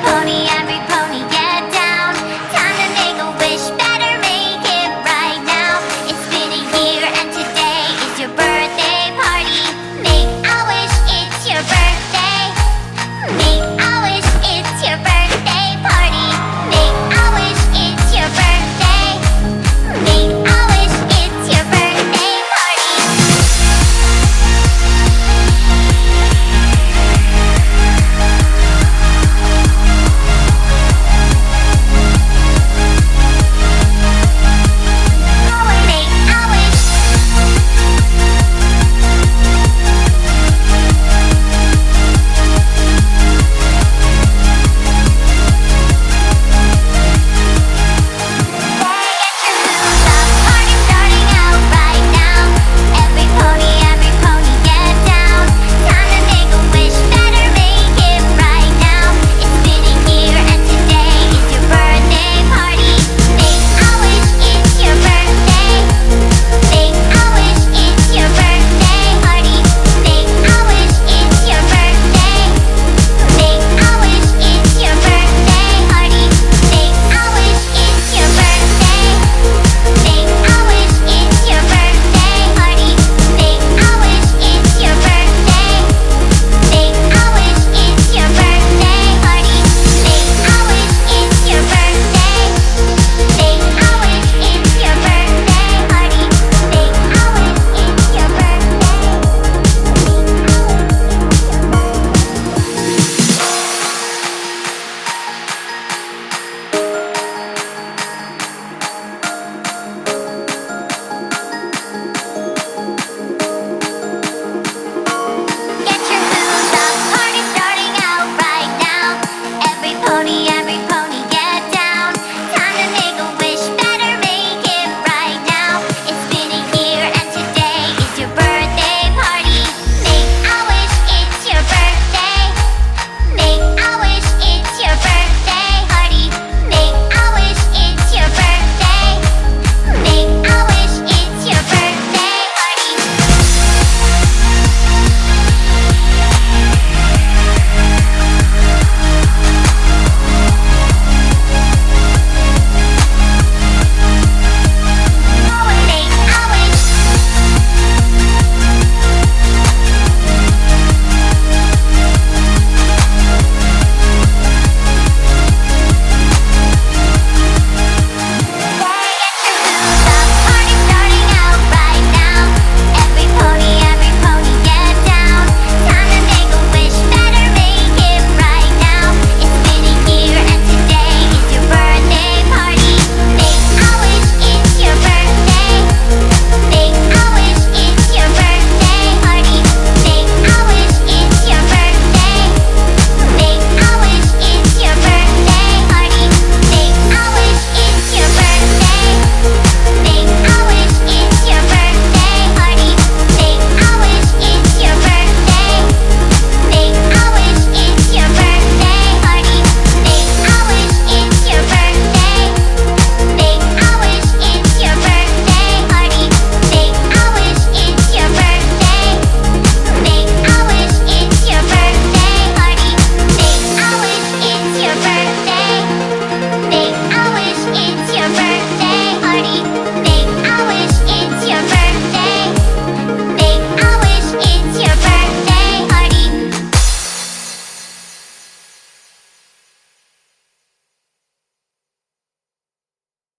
every pony, get down. Time to make a wish, better make it right now. It's been a year and today is your birthday party. Make a wish, it's your birthday. Make a wish, it's your birthday party. Make a wish, it's your birthday. Make a wish, it's your birthday party. Pony